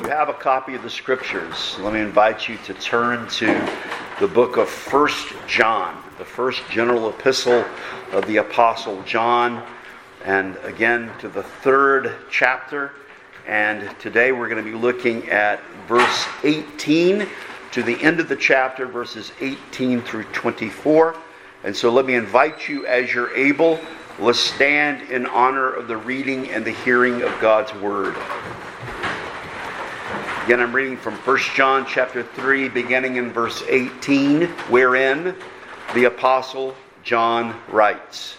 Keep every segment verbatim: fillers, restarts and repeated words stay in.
you have a copy of the Scriptures, let me invite you to turn to the book of First John, the first general epistle of the Apostle John, and again to the third chapter. And today we're going to be looking at verse eighteen to the end of the chapter, verses eighteen through twenty-four. And so let me invite you, as you're able, let's stand in honor of the reading and the hearing of God's Word. Again, I'm reading from First John chapter three, beginning in verse eighteen, wherein the Apostle John writes,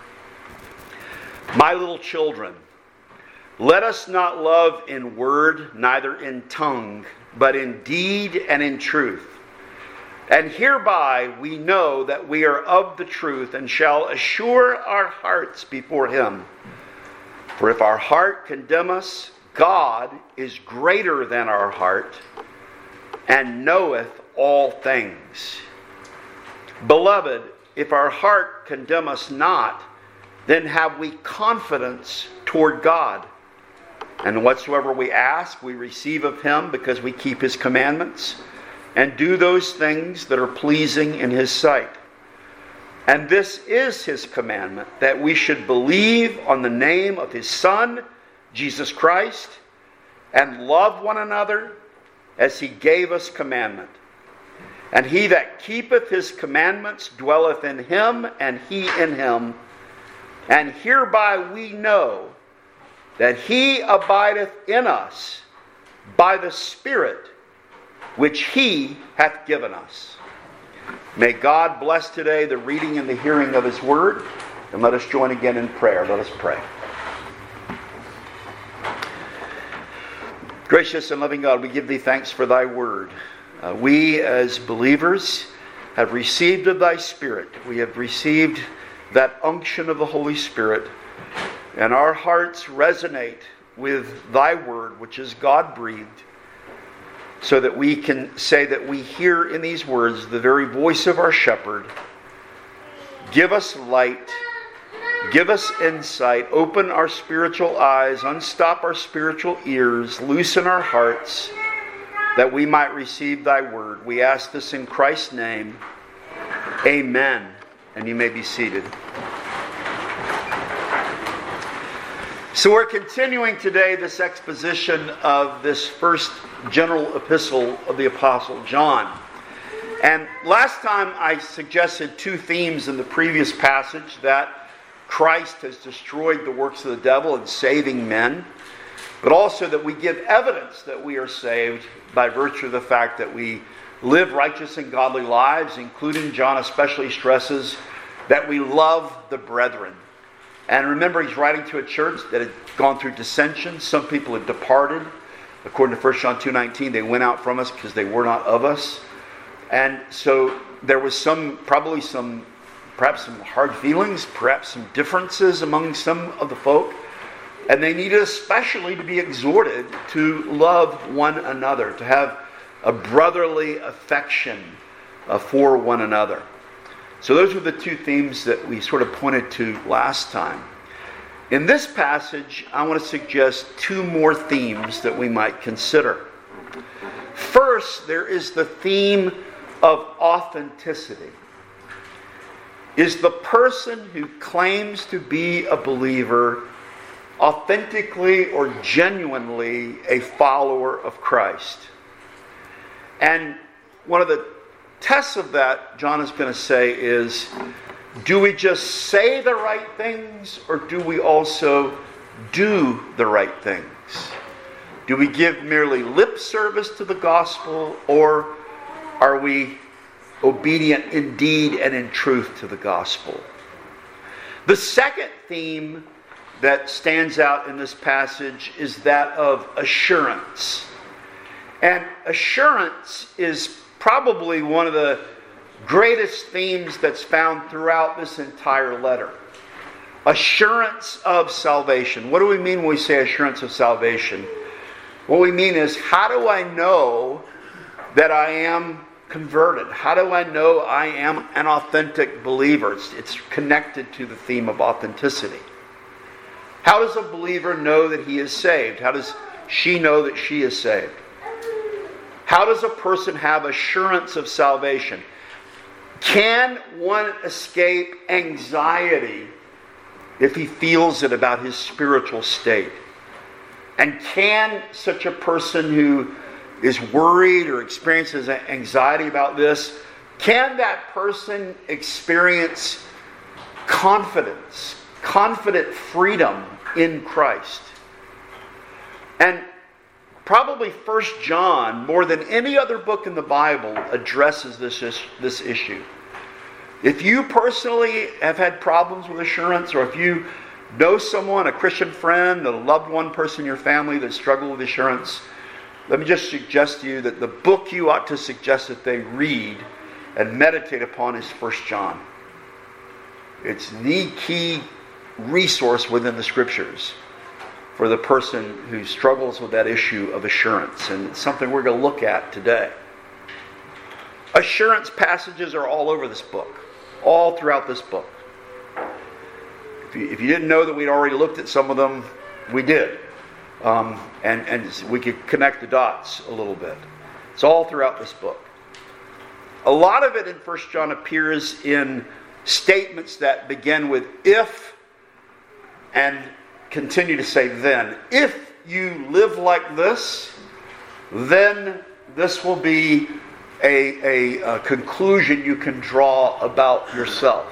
"My little children, let us not love in word, neither in tongue, but in deed and in truth. And hereby we know that we are of the truth, and shall assure our hearts before Him. For if our heart condemn us, God is greater than our heart, and knoweth all things. Beloved, if our heart condemn us not, then have we confidence toward God. And whatsoever we ask, we receive of Him, because we keep His commandments, and do those things that are pleasing in His sight. And this is His commandment, that we should believe on the name of His Son, Jesus Christ, and love one another as He gave us commandment. And he that keepeth His commandments dwelleth in Him, and He in him. And hereby we know that He abideth in us by the Spirit which He hath given us." May God bless today the reading and the hearing of His Word. And let us join again in prayer. Let us pray. Gracious and loving God, we give Thee thanks for Thy Word. Uh, we as believers have received of Thy Spirit. We have received that unction of the Holy Spirit. And our hearts resonate with Thy Word, which is God-breathed, so that we can say that we hear in these words the very voice of our shepherd. Give us light. Give us insight. Open our spiritual eyes. Unstop our spiritual ears. Loosen our hearts, that we might receive Thy Word. We ask this in Christ's name. Amen. And you may be seated. So we're continuing today this exposition of this first general epistle of the Apostle John. And last time I suggested two themes in the previous passage: that Christ has destroyed the works of the devil in saving men, but also that we give evidence that we are saved by virtue of the fact that we live righteous and godly lives, including, John especially stresses, that we love the brethren. And remember, he's writing to a church that had gone through dissension. Some people had departed. According to First John two nineteen, they went out from us because they were not of us. And so there was some, probably some, perhaps some hard feelings, perhaps some differences among some of the folk. And they needed especially to be exhorted to love one another, to have a brotherly affection uh, for one another. So those were the two themes that we sort of pointed to last time. In this passage, I want to suggest two more themes that we might consider. First, there is the theme of authenticity. Is the person who claims to be a believer authentically or genuinely a follower of Christ? And one of the tests of that, John is going to say, is, do we just say the right things, or do we also do the right things? Do we give merely lip service to the gospel, or are we obedient in deed and in truth to the gospel? The second theme that stands out in this passage is that of assurance. And assurance is probably one of the greatest themes that's found throughout this entire letter. Assurance of salvation. What do we mean when we say assurance of salvation? What we mean is, how do I know that I am converted? How do I know I am an authentic believer? It's, it's connected to the theme of authenticity. How does a believer know that he is saved? How does she know that she is saved? How does a person have assurance of salvation? Can one escape anxiety if he feels it about his spiritual state? And can such a person who is worried or experiences anxiety about this, can that person experience confidence, confident freedom in Christ? And probably First John, more than any other book in the Bible, addresses this, this issue. If you personally have had problems with assurance, or if you know someone, a Christian friend, a loved one person in your family that struggled with assurance, let me just suggest to you that the book you ought to suggest that they read and meditate upon is First John. It's the key resource within the Scriptures for the person who struggles with that issue of assurance. And it's something we're going to look at today. Assurance passages are all over this book. All throughout this book. If you, if you didn't know that we'd already looked at some of them, we did. Um, and, and we could connect the dots a little bit. It's all throughout this book. A lot of it in First John appears in statements that begin with if and continue to say then. If you live like this, then this will be a, a, a conclusion you can draw about yourself.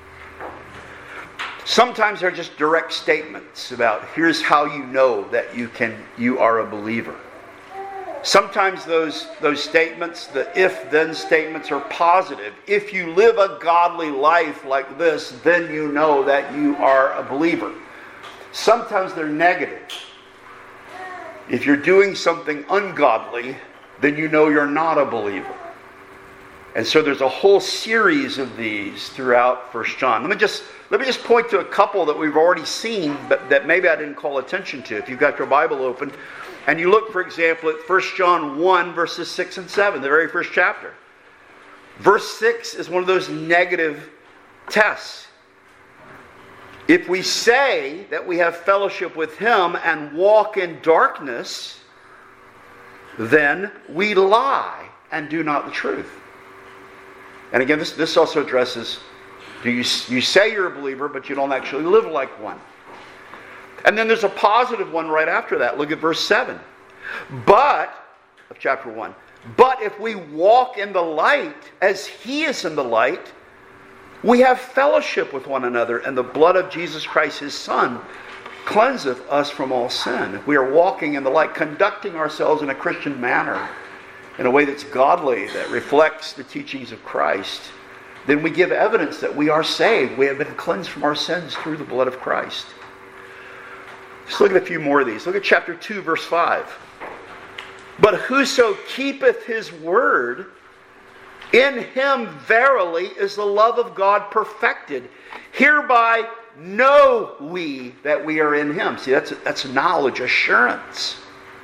Sometimes they're just direct statements about here's how you know that you can you are a believer. Sometimes those, those statements, the if-then statements, are positive. If you live a godly life like this, then you know that you are a believer. Sometimes they're negative. If you're doing something ungodly, then you know you're not a believer. And so there's a whole series of these throughout First John. Let me just let me just point to a couple that we've already seen, but that maybe I didn't call attention to. If you've got your Bible open, and you look, for example, at First John one, verses six and seven, the very first chapter. Verse six is one of those negative tests. If we say that we have fellowship with Him and walk in darkness, then we lie and do not the truth. And again, this, this also addresses, do you, you say you're a believer, but you don't actually live like one. And then there's a positive one right after that. Look at verse seven. But, of chapter one, but if we walk in the light as He is in the light, we have fellowship with one another, and the blood of Jesus Christ, His Son, cleanseth us from all sin. If we are walking in the light, conducting ourselves in a Christian manner, in a way that's godly, that reflects the teachings of Christ, then we give evidence that we are saved. We have been cleansed from our sins through the blood of Christ. Let's look at a few more of these. Look at chapter two, verse five. But whoso keepeth His word, in him verily is the love of God perfected. Hereby know we that we are in Him. See, that's, that's knowledge, assurance.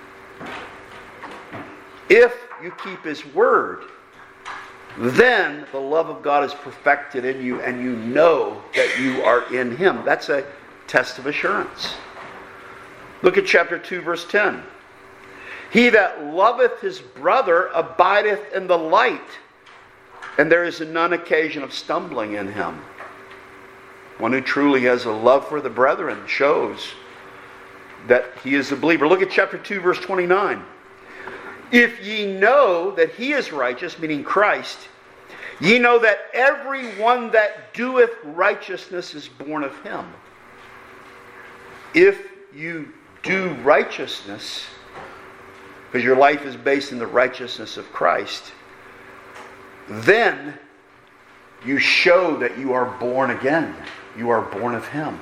If you keep His word, then the love of God is perfected in you, and you know that you are in Him. That's a test of assurance. Look at chapter two, verse ten. He that loveth his brother abideth in the light, and there is none occasion of stumbling in him. One who truly has a love for the brethren shows that he is a believer. Look at chapter two, verse twenty-nine. If ye know that He is righteous, meaning Christ, ye know that every one that doeth righteousness is born of Him. If you do righteousness, because your life is based in the righteousness of Christ, then you show that you are born again. You are born of Him.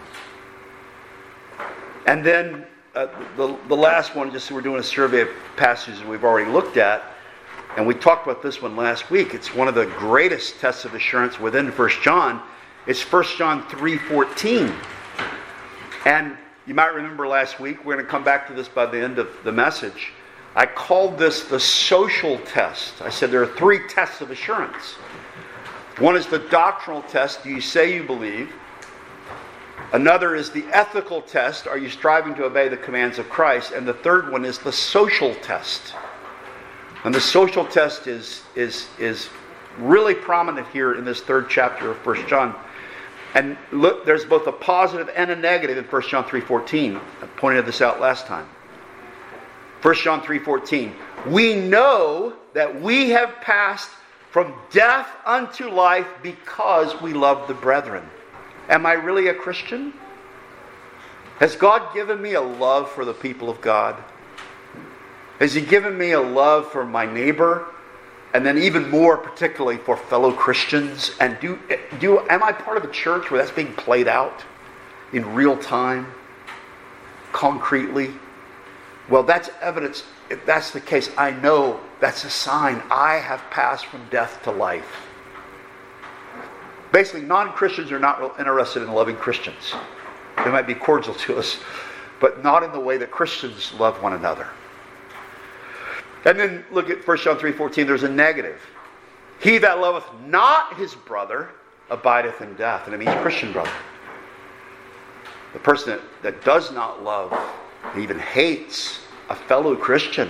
And then uh, the, the last one, just so we're doing a survey of passages we've already looked at, and we talked about this one last week. It's one of the greatest tests of assurance within First John. It's First John three fourteen. And you might remember last week, we're going to come back to this by the end of the message. I called this the social test. I said there are three tests of assurance. One is the doctrinal test. Do you say you believe? Another is the ethical test. Are you striving to obey the commands of Christ? And the third one is the social test. And the social test is, is, is really prominent here in this third chapter of First John. And look, there's both a positive and a negative in First John three fourteen. I pointed this out last time. First John three fourteen. We know that we have passed from death unto life because we love the brethren. Am I really a Christian? Has God given me a love for the people of God? Has He given me a love for my neighbor? And then even more particularly for fellow Christians? And do, do am I part of a church where that's being played out in real time, concretely? Well, that's evidence. If that's the case, I know that's a sign I have passed from death to life. Basically, non-Christians are not interested in loving Christians. They might be cordial to us, but not in the way that Christians love one another. And then look at First John three fourteen, there's a negative. He that loveth not his brother abideth in death. And it means Christian brother. The person that, that does not love, even hates a fellow Christian,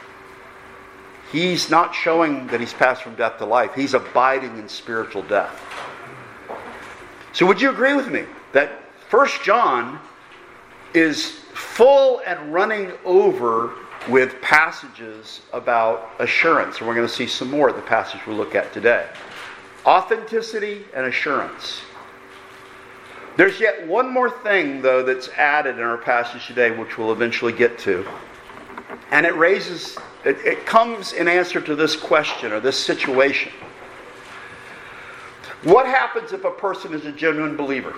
he's not showing that he's passed from death to life. He's abiding in spiritual death. So would you agree with me that First John is full and running over with passages about assurance? And we're going to see some more at the passage we'll look at today. Authenticity and assurance. There's yet one more thing, though, that's added in our passage today, which we'll eventually get to. And it raises, it, it comes in answer to this question or this situation. What happens if a person is a genuine believer?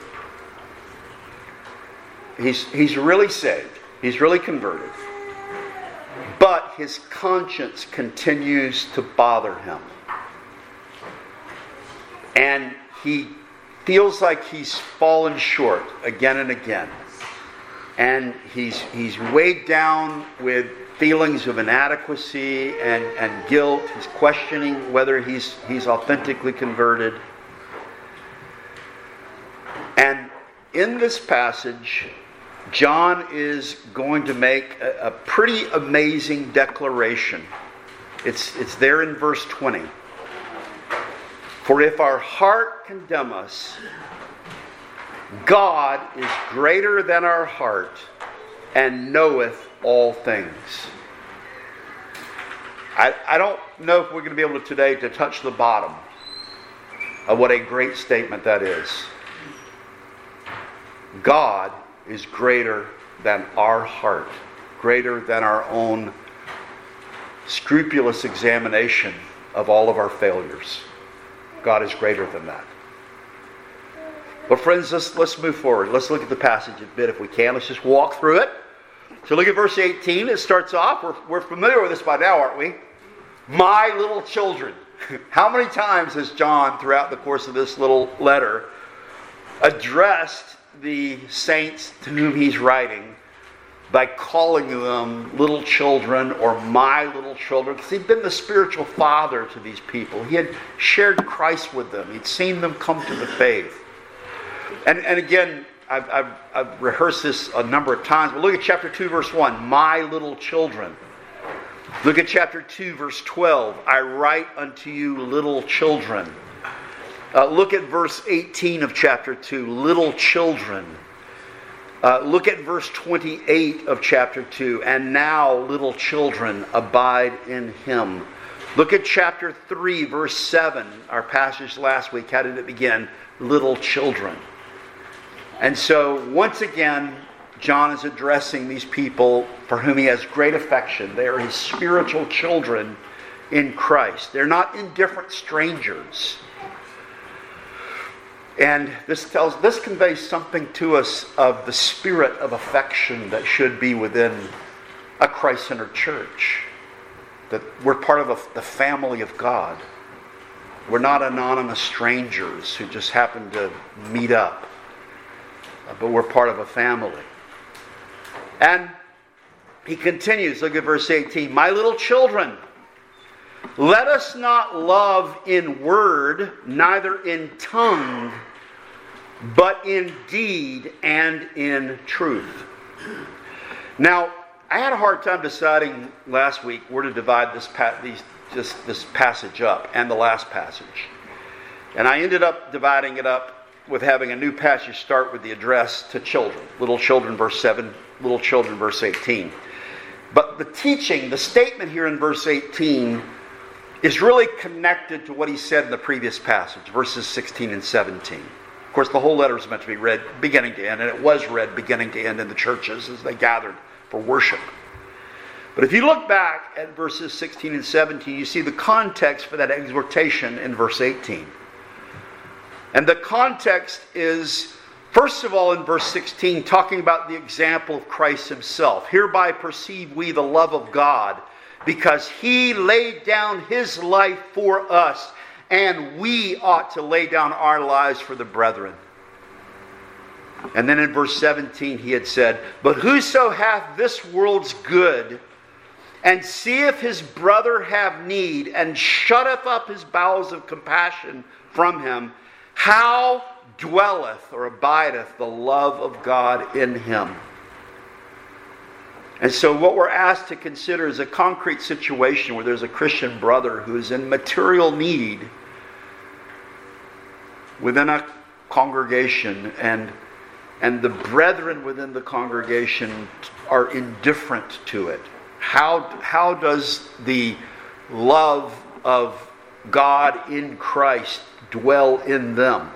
He's, he's really saved. He's really converted. But his conscience continues to bother him. And he feels like he's fallen short again and again. And he's he's weighed down with feelings of inadequacy and, and guilt. He's questioning whether he's he's authentically converted. And in this passage, John is going to make a, a pretty amazing declaration. It's, it's there in verse twenty. For if our heart condemn us, God is greater than our heart and knoweth all things. I, I don't know if we're going to be able to today to touch the bottom of what a great statement that is. God is greater than our heart, greater than our own scrupulous examination of all of our failures. God is greater than that. But friends, let's, let's move forward. Let's look at the passage a bit if we can. Let's just walk through it. So look at verse eighteen. It starts off, we're, we're familiar with this by now, aren't we? My little children. How many times has John, throughout the course of this little letter, addressed the saints to whom he's writing by calling them little children or my little children? Because he'd been the spiritual father to these people. He had shared Christ with them. He'd seen them come to the faith. And, and again, I've, I've, I've rehearsed this a number of times, but look at chapter two, verse one. My little children. Look at chapter two, verse twelve. I write unto you little children. Uh, look at verse eighteen of chapter two. Little children. Uh, look at verse twenty-eight of chapter two. And now, little children, abide in him. Look at chapter three, verse seven. Our passage last week. How did it begin? Little children. And so, once again, John is addressing these people for whom he has great affection. They are his spiritual children in Christ. They're not indifferent strangers. And this tells, this conveys something to us of the spirit of affection that should be within a Christ-centered church. That we're part of a, the family of God. We're not anonymous strangers who just happen to meet up. But we're part of a family. And he continues, look at verse eighteen. My little children, let us not love in word, neither in tongue, but in deed and in truth. Now, I had a hard time deciding last week where to divide this pa- these, this, this passage up and the last passage. And I ended up dividing it up with having a new passage start with the address to children. Little children, verse seven. Little children, verse eighteen. But the teaching, the statement here in verse eighteen, is really connected to what he said in the previous passage, verses sixteen and seventeen. Of course, the whole letter is meant to be read beginning to end, and it was read beginning to end in the churches as they gathered for worship. But if you look back at verses sixteen and seventeen, you see the context for that exhortation in verse eighteen. And the context is, first of all, in verse sixteen, talking about the example of Christ himself. Hereby perceive we the love of God, because he laid down his life for us, and we ought to lay down our lives for the brethren. And then in verse seventeen he had said, but whoso hath this world's good, and seeth his brother have need, and shutteth up his bowels of compassion from him, how dwelleth or abideth the love of God in him? And so what we're asked to consider is a concrete situation where there's a Christian brother who is in material need within a congregation, and and the brethren within the congregation are indifferent to it. How, how does the love of God in Christ dwell in them?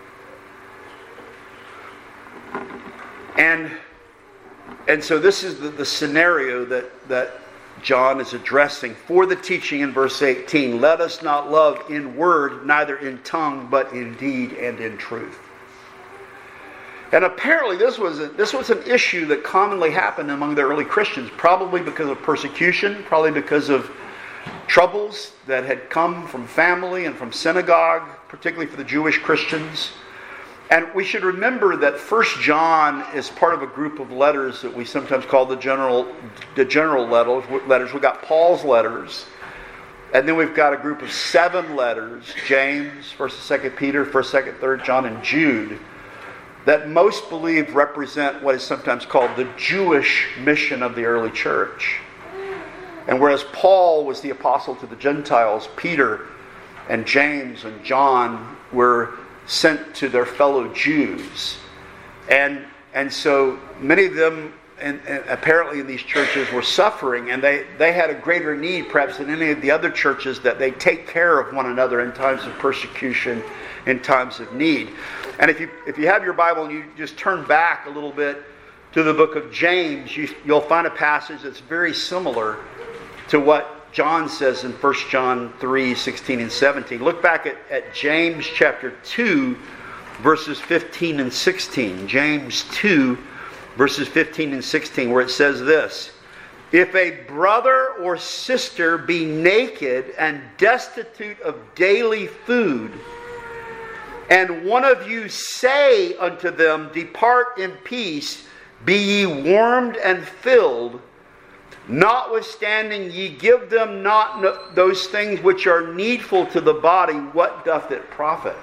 And and so this is the, the scenario that, that John is addressing for the teaching in verse eighteen. Let us not love in word, neither in tongue, but in deed and in truth. And apparently this was a, this was an issue that commonly happened among the early Christians, probably because of persecution, probably because of troubles that had come from family and from synagogue, particularly for the Jewish Christians. And we should remember that First John is part of a group of letters that we sometimes call the general the general letters. We've got Paul's letters, and then we've got a group of seven letters, James, First and Second Peter, First, Second, Third John, and Jude, that most believe represent what is sometimes called the Jewish mission of the early church. And whereas Paul was the apostle to the Gentiles, Peter and James and John were sent to their fellow Jews. And and so many of them, and, and apparently in these churches, were suffering, and they, they had a greater need perhaps than any of the other churches that they take care of one another in times of persecution, in times of need. And if you if you have your Bible and you just turn back a little bit to the book of James, you, you'll find a passage that's very similar to what John says in First John three, sixteen and seventeen. Look back at, at James chapter two, verses fifteen and sixteen. James two, verses fifteen and sixteen, where it says this: if a brother or sister be naked and destitute of daily food, and one of you say unto them, depart in peace, be ye warmed and filled, notwithstanding ye give them not no, those things which are needful to the body, what doth it profit?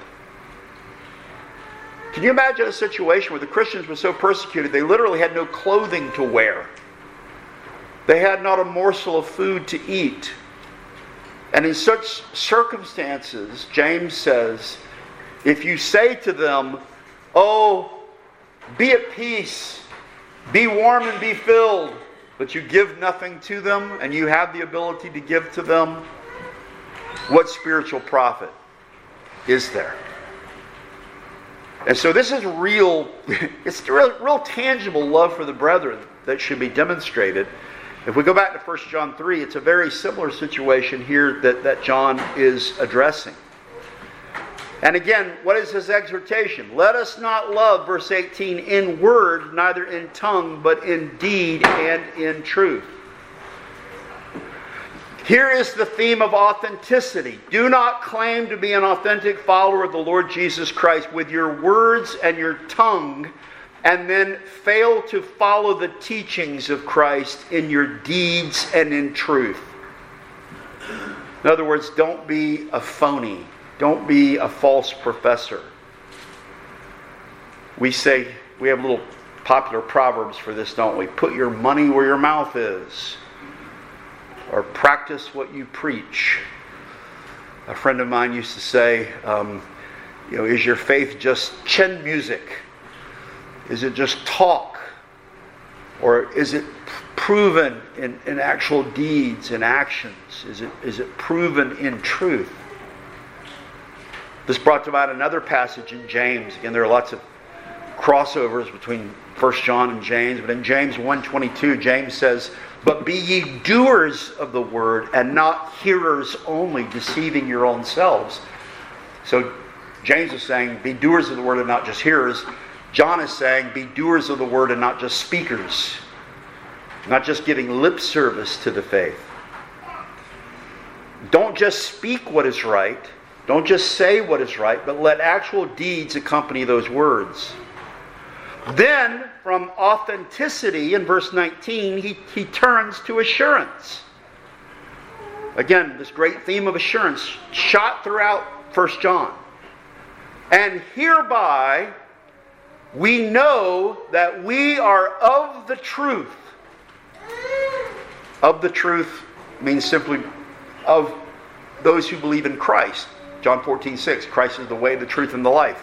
Can you imagine a situation where the Christians were so persecuted they literally had no clothing to wear? They had not a morsel of food to eat. And in such circumstances, James says, if you say to them, oh, be at peace, be warm and be filled, but you give nothing to them, and you have the ability to give to them, what spiritual profit is there? And so this is real, it's real, real tangible love for the brethren that should be demonstrated. If we go back to First John three, it's a very similar situation here that, that John is addressing. And again, what is his exhortation? Let us not love, verse eighteen, in word, neither in tongue, but in deed and in truth. Here is the theme of authenticity. Do not claim to be an authentic follower of the Lord Jesus Christ with your words and your tongue, and then fail to follow the teachings of Christ in your deeds and in truth. In other words, don't be a phony. Don't be a false professor. We say, we have little popular proverbs for this, don't we? Put your money where your mouth is. Or practice what you preach. A friend of mine used to say, um, you know, is your faith just chin music? Is it just talk? Or is it proven in, in actual deeds and actions? Is it is it proven in truth? This brought to mind another passage in James. Again, there are lots of crossovers between First John and James, but in James one twenty-two, James says, "But be ye doers of the word, and not hearers only, deceiving your own selves." So James is saying, be doers of the word and not just hearers. John is saying, be doers of the word and not just speakers. Not just giving lip service to the faith. Don't just speak what is right. Don't just say what is right, but let actual deeds accompany those words. Then, from authenticity, in verse nineteen, he, he turns to assurance. Again, this great theme of assurance shot throughout First John. And hereby we know that we are of the truth. Of the truth means simply of those who believe in Christ. John fourteen six, Christ is the way, the truth, and the life.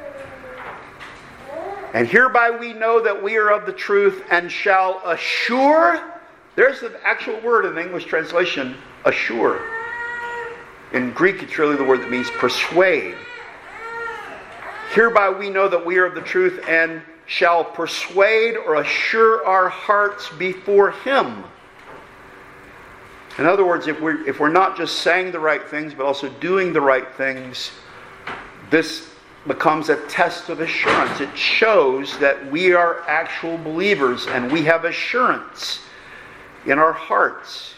And hereby we know that we are of the truth and shall assure. There's the actual word in the English translation, assure. In Greek, it's really the word that means persuade. Hereby we know that we are of the truth and shall persuade or assure our hearts before Him. In other words, if we're, if we're not just saying the right things, but also doing the right things, this becomes a test of assurance. It shows that we are actual believers and we have assurance in our hearts.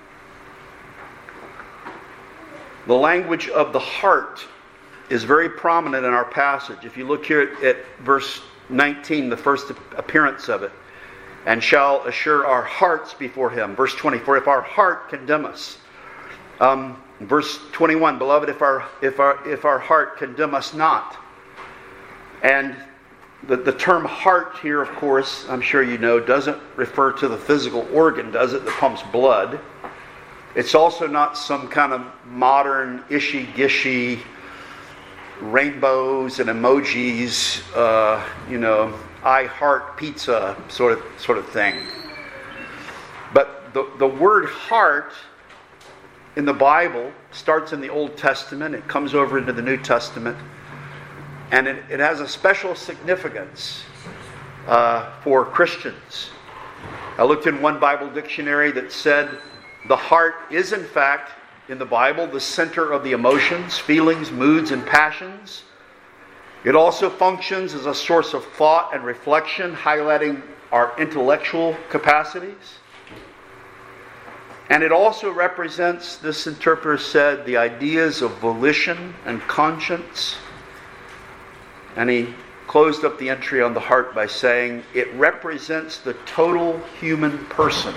The language of the heart is very prominent in our passage. If you look here at, at verse nineteen, the first appearance of it, and shall assure our hearts before Him. Verse twenty, for if our heart condemn us. Um, verse twenty-one, beloved, if our if our if our heart condemn us not. And the, the term heart here, of course, I'm sure you know, doesn't refer to the physical organ, does it, that pumps blood. It's also not some kind of modern ishy-gishy rainbows and emojis, uh, you know, I heart pizza sort of sort of thing. But the, the word heart in the Bible starts in the Old Testament. It comes over into the New Testament. And it, it has a special significance uh, for Christians. I looked in one Bible dictionary that said the heart is in fact, in the Bible, the center of the emotions, feelings, moods, and passions. It also functions as a source of thought and reflection, highlighting our intellectual capacities. And it also represents, this interpreter said, the ideas of volition and conscience. And he closed up the entry on the heart by saying, it represents the total human person.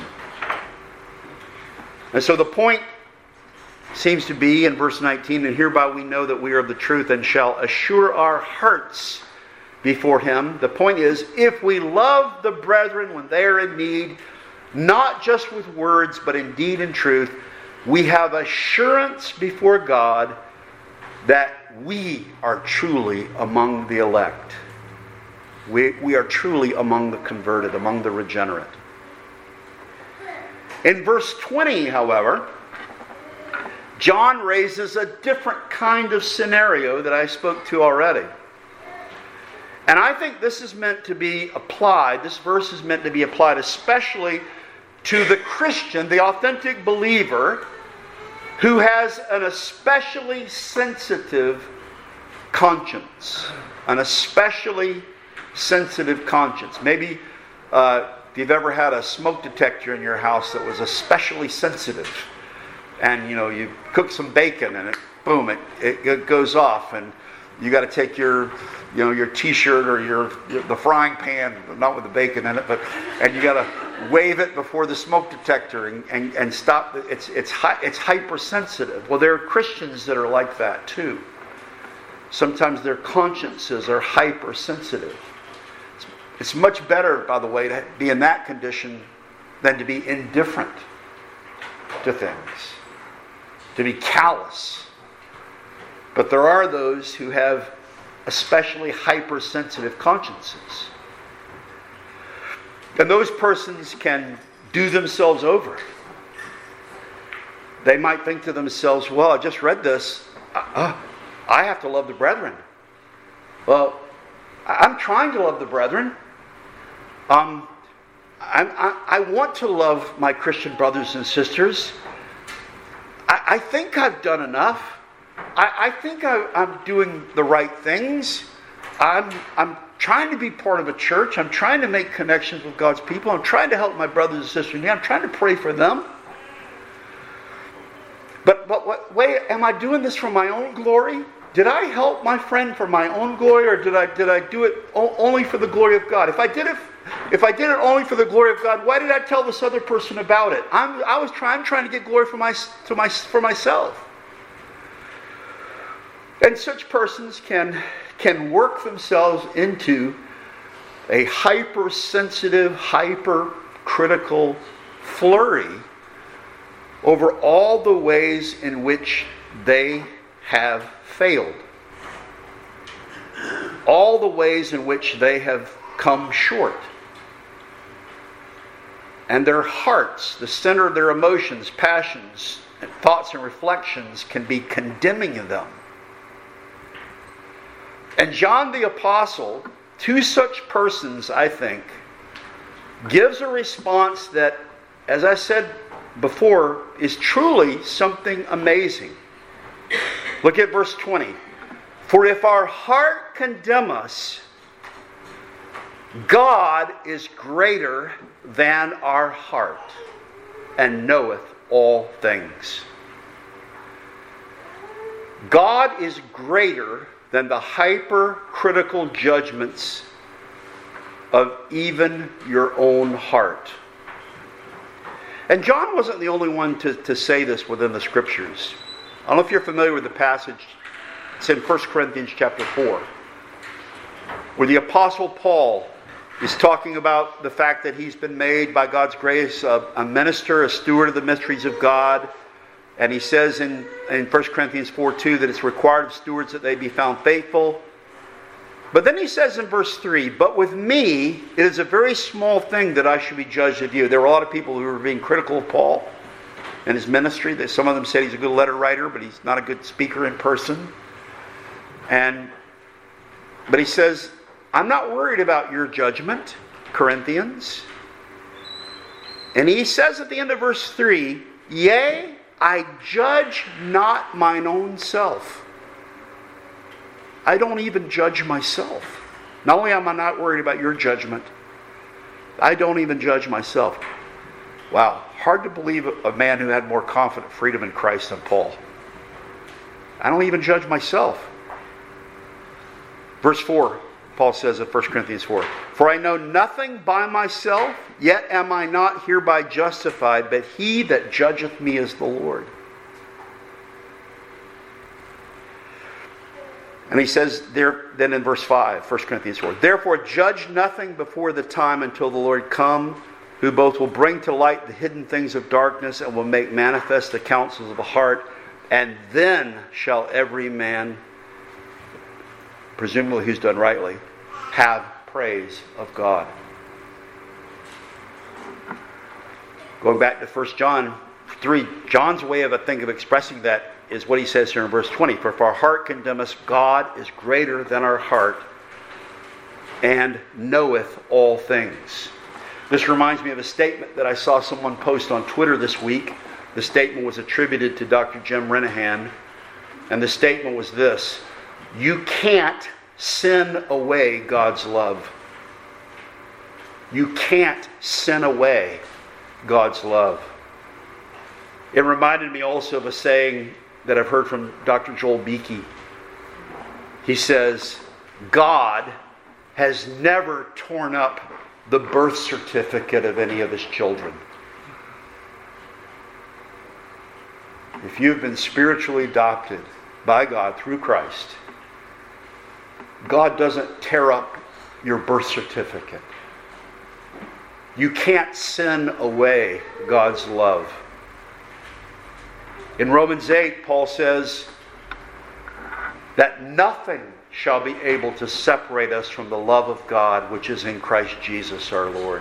And so the point seems to be in verse nineteen, and hereby we know that we are of the truth and shall assure our hearts before Him. The point is, if we love the brethren when they are in need, not just with words, but in deed and truth, we have assurance before God that we are truly among the elect. We, we are truly among the converted, among the regenerate. In verse twenty, however, John raises a different kind of scenario that I spoke to already. And I think this is meant to be applied, this verse is meant to be applied especially to the Christian, the authentic believer, who has an especially sensitive conscience. An especially sensitive conscience. Maybe uh, if you've ever had a smoke detector in your house that was especially sensitive, and you know you cook some bacon and it boom it, it goes off, and you got to take your you know your t-shirt or your, your the frying pan, not with the bacon in it, but and you got to wave it before the smoke detector and, and, and stop it's it's hi, it's hypersensitive. Well, there are Christians that are like that too. Sometimes their consciences are hypersensitive. It's, it's much better, by the way, to be in that condition than to be indifferent to things, to be callous. But there are those who have especially hypersensitive consciences. And those persons can do themselves over. They might think to themselves, well, I just read this. Uh, I have to love the brethren. Well, I'm trying to love the brethren. Um, I, I, I want to love my Christian brothers and sisters. I, I think I've done enough. I, I think I, I'm doing the right things. I'm, I'm trying to be part of a church. I'm trying to make connections with God's people. I'm trying to help my brothers and sisters. I'm trying to pray for them. But but what, wait, am I doing this for my own glory? Did I help my friend for my own glory, or did I did I do it o- only for the glory of God? If I did it, if I did it only for the glory of God, why did I tell this other person about it? I'm I was trying I'm trying to get glory for my to my for myself. And such persons can can work themselves into a hypersensitive, hypercritical flurry over all the ways in which they have failed. All the ways in which they have come short. And their hearts, the center of their emotions, passions, and thoughts and reflections, can be condemning of them. And John the Apostle, to such persons, I think, gives a response that, as I said before, is truly something amazing. Look at verse twenty. For if our heart condemn us, God is greater than our heart, and knoweth all things. God is greater than the hypercritical judgments of even your own heart. And John wasn't the only one to, to say this within the Scriptures. I don't know if you're familiar with the passage. It's in First Corinthians chapter four, where the Apostle Paul is talking about the fact that he's been made by God's grace a, a minister, a steward of the mysteries of God. And he says in, in First Corinthians four two that it's required of stewards that they be found faithful. But then he says in verse three, but with me, it is a very small thing that I should be judged of you. There were a lot of people who were being critical of Paul and his ministry. Some of them said he's a good letter writer, but he's not a good speaker in person. And but he says, I'm not worried about your judgment, Corinthians. And he says at the end of verse three, yea, I judge not mine own self. I don't even judge myself. Not only am I not worried about your judgment, I don't even judge myself. Wow, hard to believe a man who had more confident freedom in Christ than Paul. I don't even judge myself. Verse four, Paul says in First Corinthians four, for I know nothing by myself, yet am I not hereby justified, but he that judgeth me is the Lord. And he says there, then in verse five, First Corinthians four, therefore judge nothing before the time until the Lord come, who both will bring to light the hidden things of darkness and will make manifest the counsels of the heart, and then shall every man, presumably who's done rightly, have praise of God. Going back to First John three, John's way of, I think, of expressing that is what he says here in verse twenty. For if our heart condemn us, God is greater than our heart and knoweth all things. This reminds me of a statement that I saw someone post on Twitter this week. The statement was attributed to Doctor Jim Renahan. And the statement was this: you can't sin away God's love. You can't sin away God's love. It reminded me also of a saying that I've heard from Doctor Joel Beakey. He says, God has never torn up the birth certificate of any of his children. If you've been spiritually adopted by God through Christ, God doesn't tear up your birth certificate. You can't sin away God's love. In Romans eight, Paul says that nothing shall be able to separate us from the love of God which is in Christ Jesus our Lord.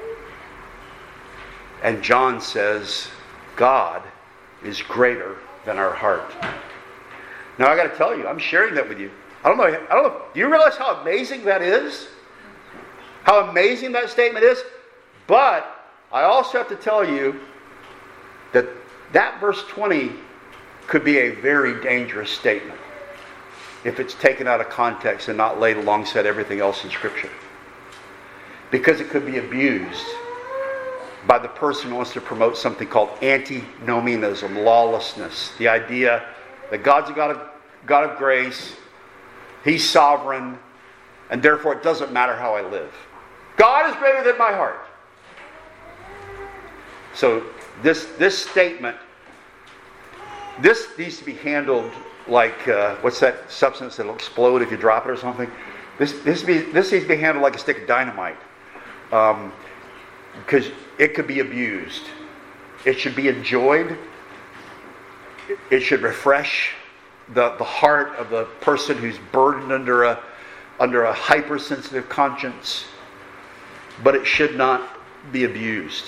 And John says, God is greater than our heart. Now I got to tell you, I'm sharing that with you. I don't know. I don't know. Do you realize how amazing that is? How amazing that statement is? But I also have to tell you that that verse twenty could be a very dangerous statement if it's taken out of context and not laid alongside everything else in Scripture. Because it could be abused by the person who wants to promote something called antinomianism, lawlessness. The idea that God's a God of, God of grace, He's sovereign, and therefore it doesn't matter how I live. God is greater than my heart. So this this statement, this needs to be handled like, uh, what's that substance that'll explode if you drop it or something? This this, be, this needs to be handled like a stick of dynamite. Um, because it could be abused. It should be enjoyed. It should refresh the, the heart of the person who's burdened under a under a hypersensitive conscience. But it should not be abused.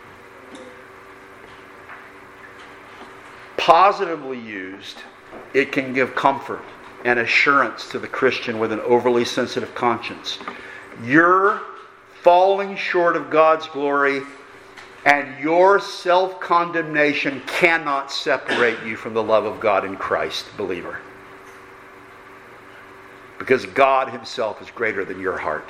Positively used, it can give comfort and assurance to the Christian with an overly sensitive conscience. You're falling short of God's glory, and your self-condemnation cannot separate you from the love of God in Christ, believer. Because God Himself is greater than your heart.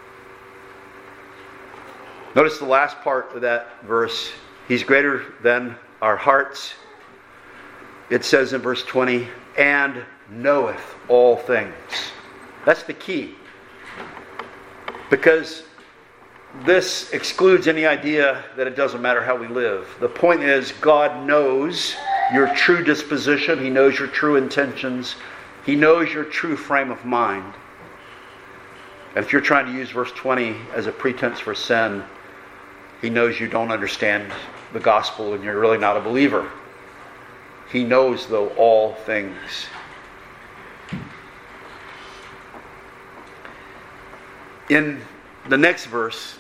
Notice the last part of that verse. He's greater than our hearts. It says in verse twenty, and knoweth all things. That's the key. Because this excludes any idea that it doesn't matter how we live. The point is, God knows your true disposition. He knows your true intentions. He knows your true frame of mind. And if you're trying to use verse twenty as a pretense for sin, He knows you don't understand the gospel and you're really not a believer. He knows, though, all things. In the next verse,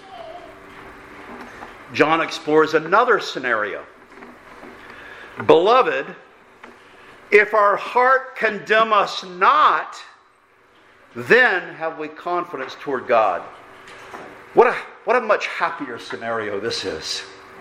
John explores another scenario. Beloved, if our heart condemn us not, then have we confidence toward God. What a, what a much happier scenario this is.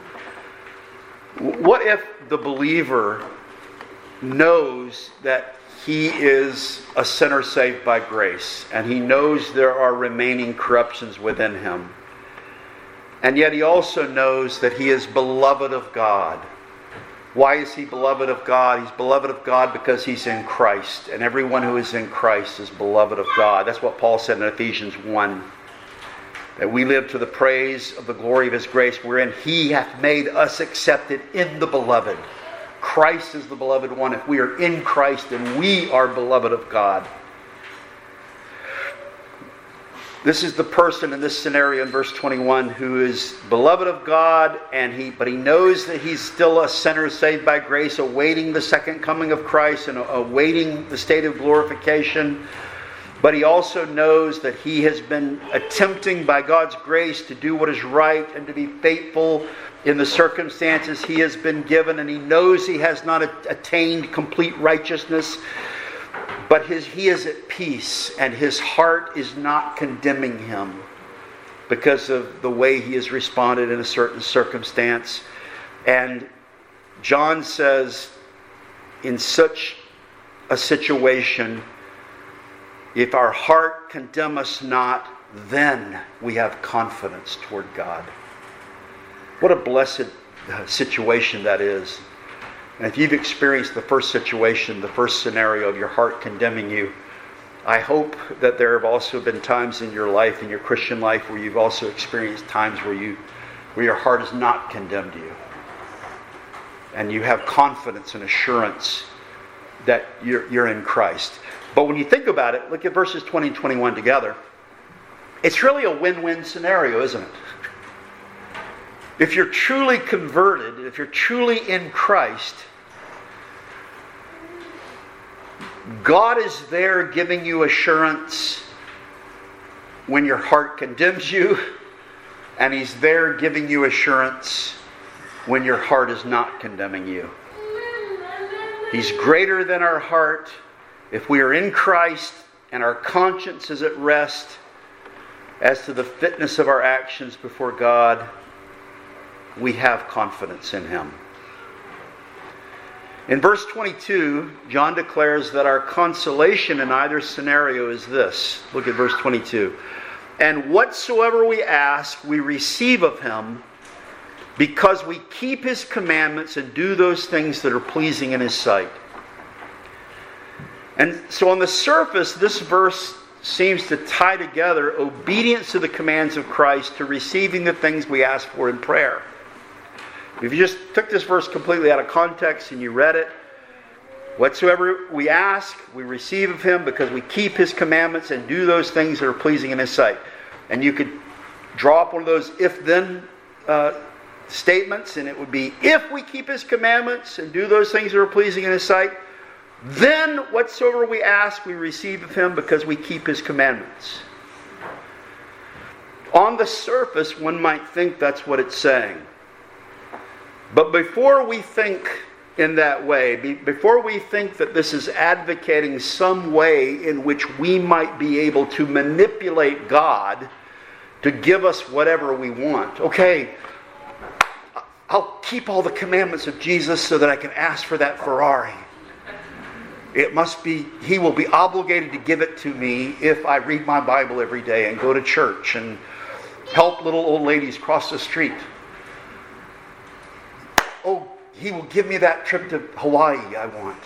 What if the believer knows that he is a sinner saved by grace, and he knows there are remaining corruptions within him, and yet he also knows that he is beloved of God? Why is he beloved of God? He's beloved of God because he's in Christ, and everyone who is in Christ is beloved of God. That's what Paul said in Ephesians one, that we live to the praise of the glory of His grace, wherein He hath made us accepted in the beloved. Christ is the beloved one. If we are in Christ, then we are beloved of God. This is the person in this scenario in verse twenty-one who is beloved of God, and he but he knows that he's still a sinner saved by grace, awaiting the second coming of Christ and awaiting the state of glorification. But he also knows that he has been attempting by God's grace to do what is right and to be faithful in the circumstances he has been given, and he knows he has not attained complete righteousness, but his, he is at peace, and his heart is not condemning him because of the way he has responded in a certain circumstance. And John says, in such a situation, if our heart condemn us not, then we have confidence toward God. What a blessed situation that is. And if you've experienced the first situation, the first scenario of your heart condemning you, I hope that there have also been times in your life, in your Christian life, where you've also experienced times where you, where your heart has not condemned you. And you have confidence and assurance that you're, you're in Christ. But when you think about it, look at verses twenty and twenty-one together. It's really a win-win scenario, isn't it? If you're truly converted, if you're truly in Christ, God is there giving you assurance when your heart condemns you, and He's there giving you assurance when your heart is not condemning you. He's greater than our heart. If we are in Christ and our conscience is at rest as to the fitness of our actions before God, we have confidence in Him. In verse twenty-two, John declares that our consolation in either scenario is this. Look at verse twenty-two. And whatsoever we ask, we receive of Him, because we keep His commandments and do those things that are pleasing in His sight. And so on the surface, this verse seems to tie together obedience to the commands of Christ to receiving the things we ask for in prayer. If you just took this verse completely out of context and you read it, whatsoever we ask, we receive of Him because we keep His commandments and do those things that are pleasing in His sight. And you could draw up one of those if-then uh, statements, and it would be, if we keep His commandments and do those things that are pleasing in His sight, then whatsoever we ask, we receive of Him because we keep His commandments. On the surface, one might think that's what it's saying. But before we think in that way, before we think that this is advocating some way in which we might be able to manipulate God to give us whatever we want. Okay, I'll keep all the commandments of Jesus so that I can ask for that Ferrari. It must be, He will be obligated to give it to me if I read my Bible every day and go to church and help little old ladies cross the street. Oh, He will give me that trip to Hawaii I want.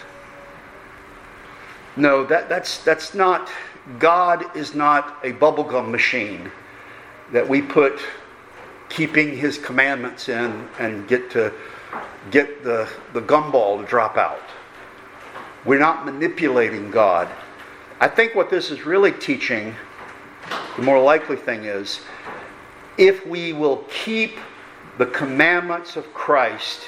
No, that, that's, that's not, God is not a bubblegum machine that we put keeping His commandments in and get to get the, the gumball to drop out. We're not manipulating God. I think what this is really teaching, the more likely thing is, if we will keep the commandments of Christ,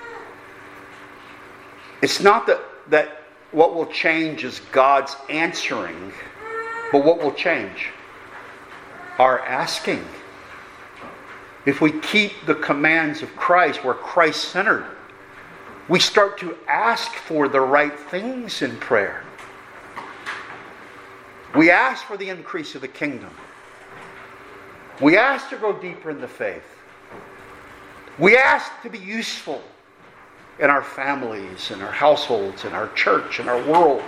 it's not that, that what will change is God's answering, but what will change? Our asking. If we keep the commands of Christ, we're Christ-centered, we start to ask for the right things in prayer. We ask for the increase of the kingdom. We ask to go deeper in the faith. We ask to be useful in our families, in our households, in our church, in our world.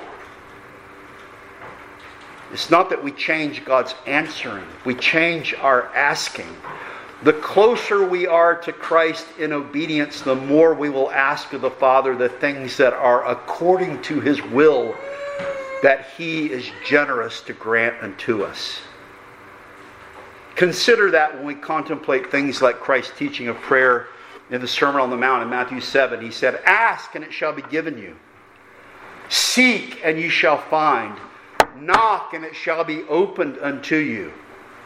It's not that we change God's answering. We change our asking. The closer we are to Christ in obedience, the more we will ask of the Father the things that are according to His will, that He is generous to grant unto us. Consider that when we contemplate things like Christ's teaching of prayer in the Sermon on the Mount in Matthew seven. He said, ask and it shall be given you. Seek and ye shall find. Knock and it shall be opened unto you.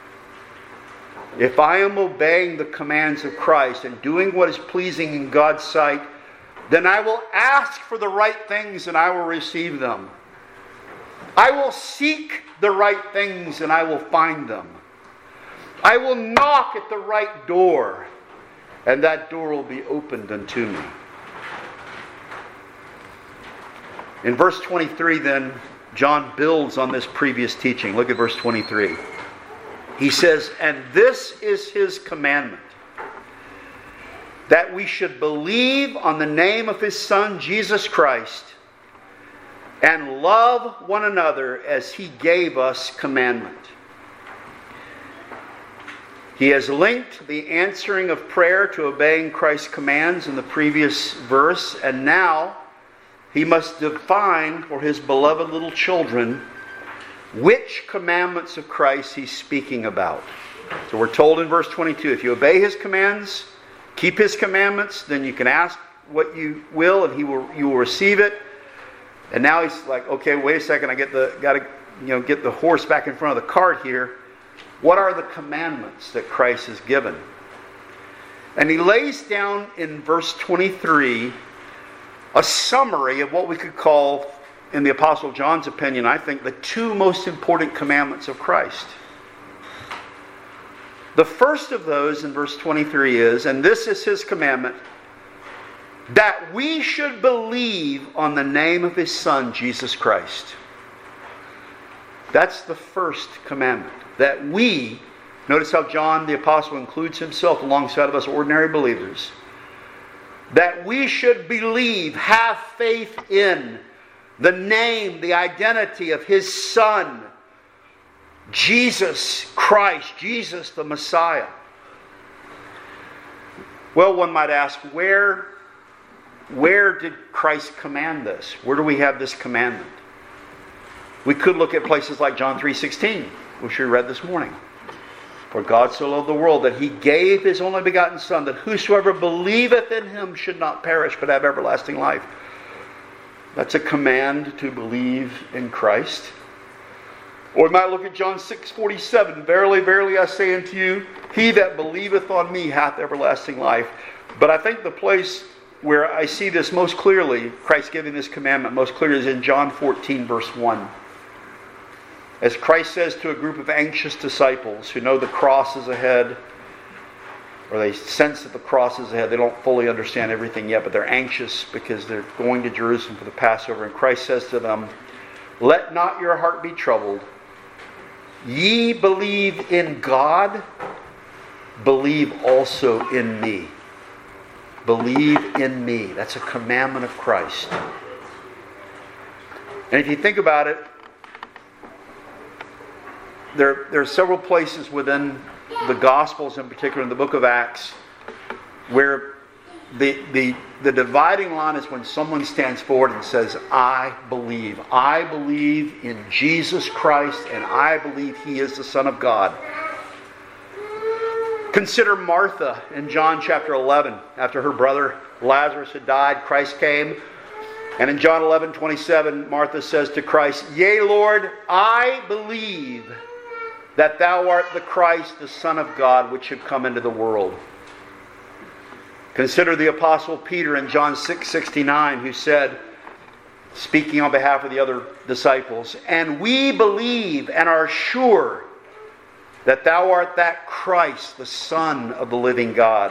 If I am obeying the commands of Christ and doing what is pleasing in God's sight, then I will ask for the right things and I will receive them. I will seek the right things and I will find them. I will knock at the right door and that door will be opened unto me. In verse twenty-three then, John builds on this previous teaching. Look at verse twenty-three. He says, and this is His commandment, that we should believe on the name of His Son, Jesus Christ, and love one another as He gave us commandment. He has linked the answering of prayer to obeying Christ's commands in the previous verse, and now He must define for His beloved little children which commandments of Christ He's speaking about. So we're told in verse twenty-two, if you obey His commands, keep His commandments, then you can ask what you will and He will, you will receive it. And now he's like, okay, wait a second, I get the got to you know get the horse back in front of the cart here. What are the commandments that Christ has given? And he lays down in verse twenty-three a summary of what we could call, in the Apostle John's opinion, I think, the two most important commandments of Christ. The first of those in verse twenty-three is, and this is his commandment, that we should believe on the name of his Son, Jesus Christ. That's the first commandment. That we, notice how John the Apostle includes himself alongside of us ordinary believers, that we should believe, have faith in the name, the identity of his Son, Jesus Christ, Jesus the Messiah. Well, one might ask, where, where did Christ command this? Where do we have this commandment? We could look at places like John three sixteen, which we read this morning. For God so loved the world that he gave his only begotten Son, that whosoever believeth in him should not perish, but have everlasting life. That's a command to believe in Christ. Or we might look at John six forty-seven. Verily, verily, I say unto you, he that believeth on me hath everlasting life. But I think the place where I see this most clearly, Christ giving this commandment most clearly, is in John fourteen, verse one. As Christ says to a group of anxious disciples who know the cross is ahead, or they sense that the cross is ahead. They don't fully understand everything yet, but they're anxious because they're going to Jerusalem for the Passover. And Christ says to them, let not your heart be troubled. Ye believe in God, believe also in me. Believe in me. That's a commandment of Christ. And if you think about it, there, there are several places within the Gospels, in particular in the book of Acts, where the, the, the dividing line is when someone stands forward and says, I believe. I believe in Jesus Christ, and I believe he is the Son of God. Consider Martha in John chapter eleven. After her brother Lazarus had died, Christ came. And in John eleven twenty-seven, Martha says to Christ, Yea, Lord, I believe that thou art the Christ, the Son of God, which should come into the world. Consider the Apostle Peter in John six sixty-nine, who said, speaking on behalf of the other disciples, and we believe and are sure that thou art that Christ, the Son of the living God.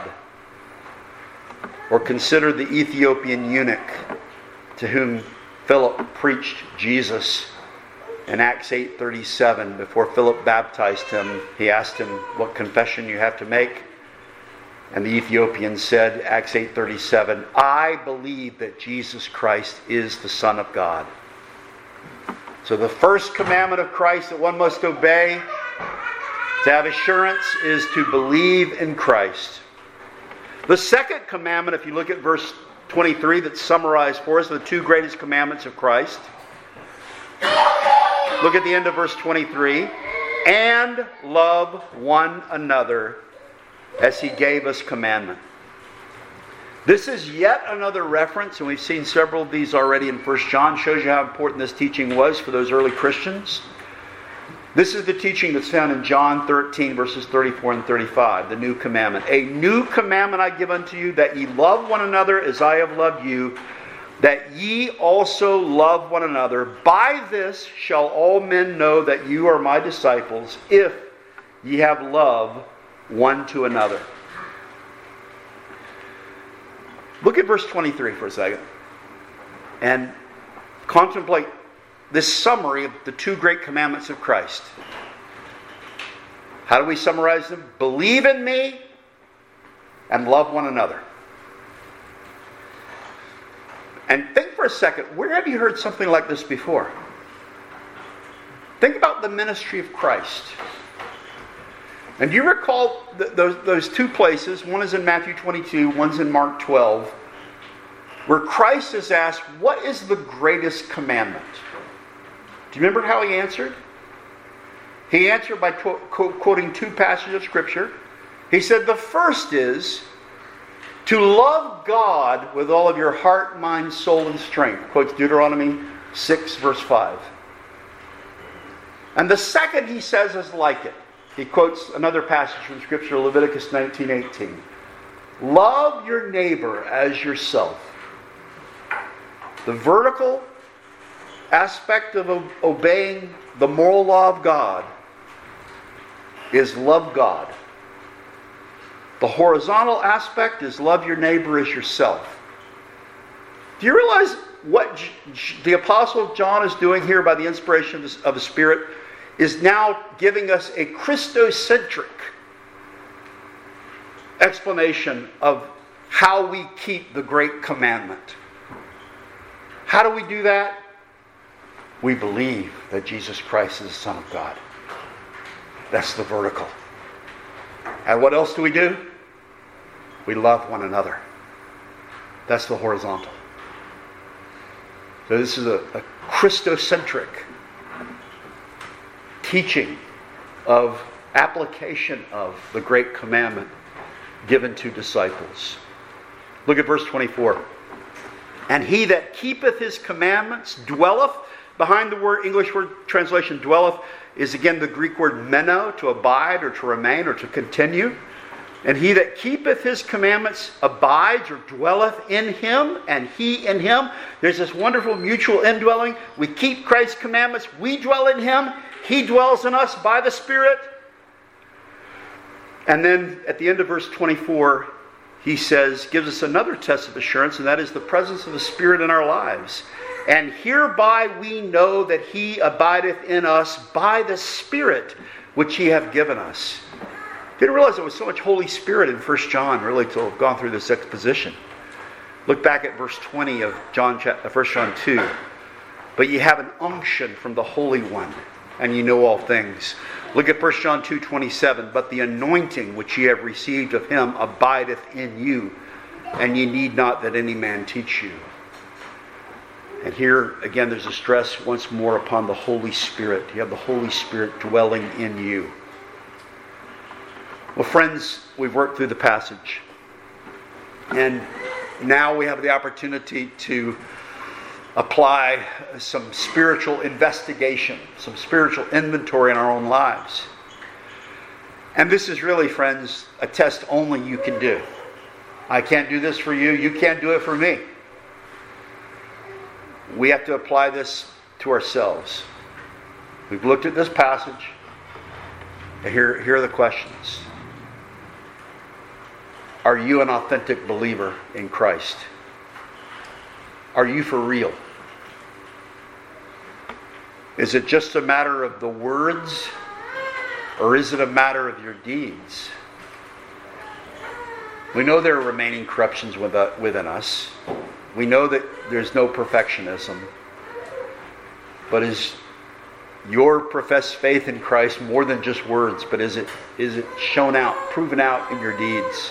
Or consider the Ethiopian eunuch to whom Philip preached Jesus. In Acts eight thirty-seven, before Philip baptized him, he asked him what confession you have to make. And the Ethiopian said, Acts eight thirty-seven, I believe that Jesus Christ is the Son of God. So the first commandment of Christ that one must obey, to have assurance, is to believe in Christ. The second commandment, if you look at verse twenty-three, that's summarized for us, the two greatest commandments of Christ. Look at the end of verse twenty-three. And love one another as he gave us commandment. This is yet another reference, and we've seen several of these already in First John. Shows you how important this teaching was for those early Christians. This is the teaching that's found in John thirteen, verses thirty-four and thirty-five, the new commandment. A new commandment I give unto you, that ye love one another as I have loved you, that ye also love one another. By this shall all men know that you are my disciples, if ye have love one to another. Look at verse twenty-three for a second and contemplate this summary of the two great commandments of Christ. How do we summarize them? Believe in me and love one another. And think for a second, where have you heard something like this before? Think about the ministry of Christ. And do you recall th- those, those two places? One is in Matthew twenty-two, one's in Mark twelve, where Christ is asked, what is the greatest commandment? Do you remember how he answered? He answered by to- quoting two passages of Scripture. He said, the first is to love God with all of your heart, mind, soul, and strength. Quotes Deuteronomy six, verse five. And the second he says is like it. He quotes another passage from Scripture, Leviticus nineteen eighteen. Love your neighbor as yourself. The vertical aspect of obeying the moral law of God is love God. The horizontal aspect is love your neighbor as yourself. Do you realize what the Apostle John is doing here by the inspiration of the Spirit is now giving us a Christocentric explanation of how we keep the great commandment. How do we do that? We believe that Jesus Christ is the Son of God. That's the vertical. And what else do we do? We love one another. That's the horizontal. So this is a, a Christocentric teaching of application of the great commandment given to disciples. Look at verse twenty-four. And he that keepeth his commandments dwelleth. Behind the word English word translation dwelleth is again the Greek word meno, to abide or to remain or to continue. And he that keepeth his commandments abides or dwelleth in him, and he in him. There's this wonderful mutual indwelling. We keep Christ's commandments. We dwell in him. He dwells in us by the Spirit. And then at the end of verse twenty-four, he says, gives us another test of assurance, and that is the presence of the Spirit in our lives. And hereby we know that he abideth in us by the Spirit which he hath given us. Didn't realize there was so much Holy Spirit in First John, really, till I've gone through this exposition. Look back at verse twenty of John, First John two. But ye have an unction from the Holy One, and ye know all things. Look at First John two twenty-seven. But the anointing which ye have received of him abideth in you, and ye need not that any man teach you. And here, again, there's a stress once more upon the Holy Spirit. You have the Holy Spirit dwelling in you. Well, friends, we've worked through the passage. And now we have the opportunity to apply some spiritual investigation, some spiritual inventory in our own lives. And this is really, friends, a test only you can do. I can't do this for you. You can't do it for me. We have to apply this to ourselves. We've looked at this passage. And here, here are the questions. Are you an authentic believer in Christ? Are you for real? Is it just a matter of the words, or is it a matter of your deeds? We know there are remaining corruptions within us. We know that there's no perfectionism. But is your professed faith in Christ more than just words, but is it is it shown out, proven out in your deeds?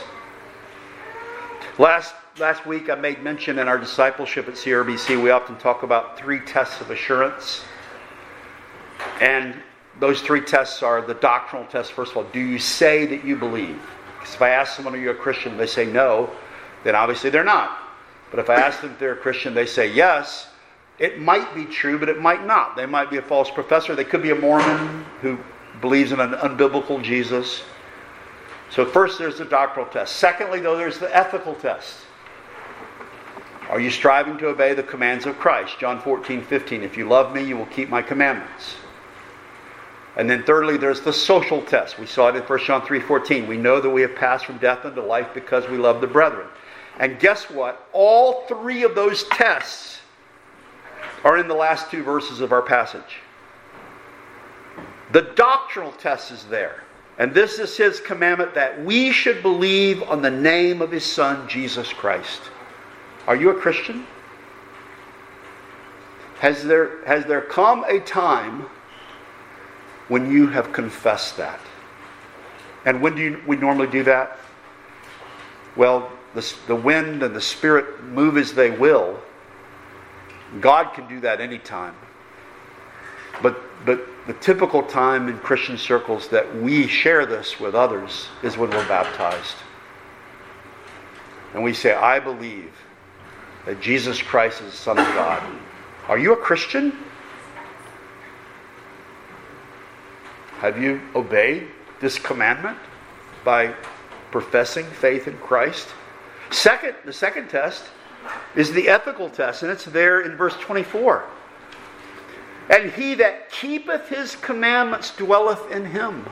Last last week I made mention in our discipleship at C R B C, we often talk about three tests of assurance. And those three tests are the doctrinal test. First of all, do you say that you believe? Because if I ask someone, are you a Christian, and they say no, then obviously they're not. But if I ask them if they're a Christian, they say yes, it might be true, but it might not. They might be a false professor. They could be a Mormon who believes in an unbiblical Jesus. So first there's the doctrinal test. Secondly, though, there's the ethical test. Are you striving to obey the commands of Christ? John fourteen fifteen. If you love me, you will keep my commandments. And then thirdly, there's the social test. We saw it in First John three fourteen. We know that we have passed from death unto life because we love the brethren. And guess what? All three of those tests are in the last two verses of our passage. The doctrinal test is there. And this is his commandment, that we should believe on the name of his Son, Jesus Christ. Are you a Christian? Has there, has there come a time when you have confessed that? And when do you, we normally do that? Well, the, the wind and the Spirit move as they will. God can do that anytime. But, but the typical time in Christian circles that we share this with others is when we're baptized. And we say, I believe that Jesus Christ is the Son of God. Are you a Christian? Have you obeyed this commandment by professing faith in Christ? Second, the second test is the ethical test, and it's there in verse twenty-four. And he that keepeth his commandments dwelleth in him.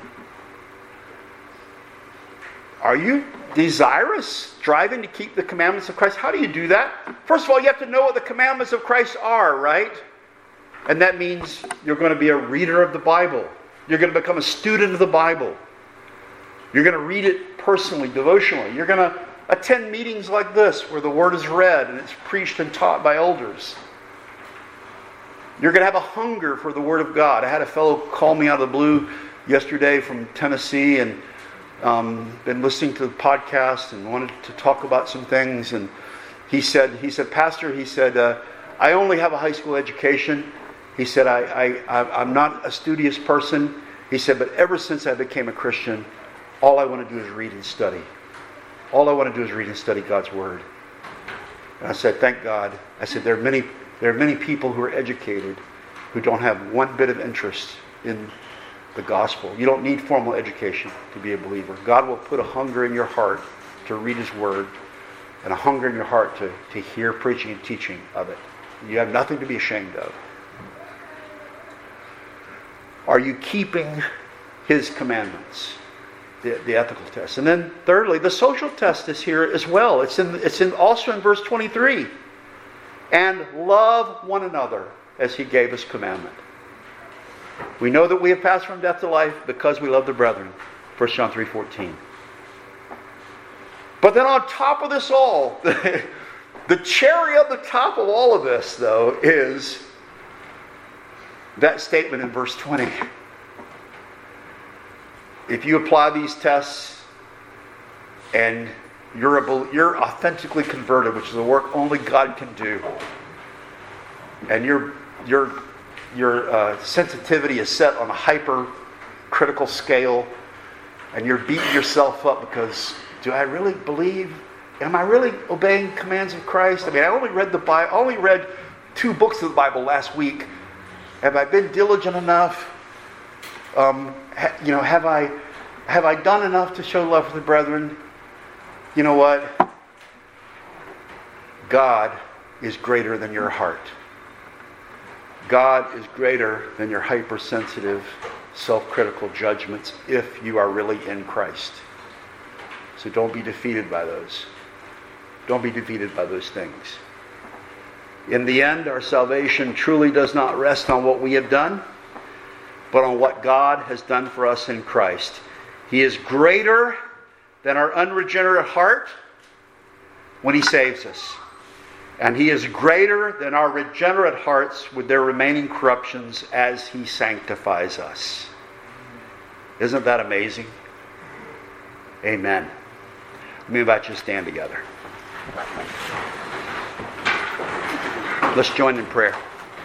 Are you desirous, striving to keep the commandments of Christ? How do you do that? First of all, you have to know what the commandments of Christ are, right? And that means you're going to be a reader of the Bible. You're going to become a student of the Bible. You're going to read it personally, devotionally. You're going to attend meetings like this where the Word is read and it's preached and taught by elders. You're going to have a hunger for the Word of God. I had a fellow call me out of the blue yesterday from Tennessee and um, been listening to the podcast and wanted to talk about some things. And he said, he said, Pastor, he said, uh, I only have a high school education. He said, I, I, I'm not a studious person. He said, but ever since I became a Christian, all I want to do is read and study. All I want to do is read and study God's Word. And I said, thank God. I said, there are many, there are many people who are educated who don't have one bit of interest in the gospel. You don't need formal education to be a believer. God will put a hunger in your heart to read His Word and a hunger in your heart to, to hear preaching and teaching of it. You have nothing to be ashamed of. Are you keeping His commandments? The, the ethical test. And then thirdly, the social test is here as well. It's in it's in also in verse twenty-three. And love one another as He gave us commandment. We know that we have passed from death to life because we love the brethren. First John three fourteen. But then on top of this all, the, the cherry on the top of all of this, though, is that statement in verse twenty. If you apply these tests and you're, a, you're authentically converted, which is a work only God can do, and your your your uh, sensitivity is set on a hyper-critical scale, and you're beating yourself up because, do I really believe? Am I really obeying commands of Christ? I mean, I only read the Bible. I only read two books of the Bible last week. Have I been diligent enough? Um, ha, you know, have I have I done enough to show love for the brethren? You know what? God is greater than your heart. God is greater than your hypersensitive, self-critical judgments if you are really in Christ. So don't be defeated by those. Don't be defeated by those things. In the end, our salvation truly does not rest on what we have done, but on what God has done for us in Christ. He is greater than our unregenerate heart when He saves us. And He is greater than our regenerate hearts with their remaining corruptions as He sanctifies us. Isn't that amazing? Amen. Let me invite you to stand together. Let's join in prayer.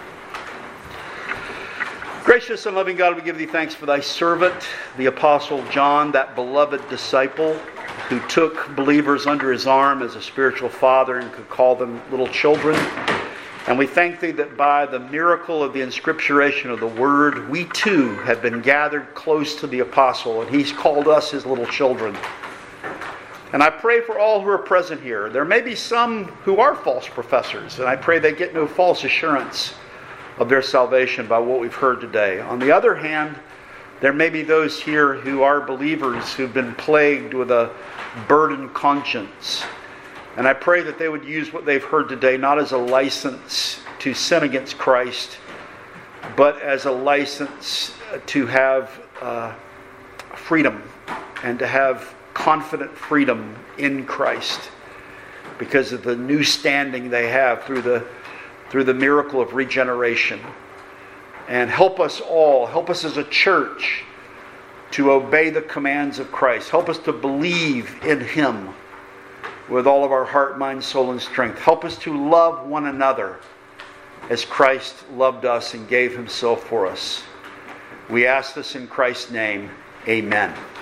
Gracious and loving God, we give Thee thanks for Thy servant, the Apostle John, that beloved disciple who took believers under his arm as a spiritual father and could call them little children. And we thank Thee that by the miracle of the inscripturation of the Word, we too have been gathered close to the Apostle, and He's called us His little children. And I pray for all who are present here. There may be some who are false professors, and I pray they get no false assurance of their salvation by what we've heard today. On the other hand, there may be those here who are believers who've been plagued with a burdened conscience. And I pray that they would use what they've heard today not as a license to sin against Christ, but as a license to have uh, freedom and to have confident freedom in Christ because of the new standing they have through the through the miracle of regeneration. And help us all, help us as a church to obey the commands of Christ. Help us to believe in Him with all of our heart, mind, soul, and strength. Help us to love one another as Christ loved us and gave Himself for us. We ask this in Christ's name. Amen.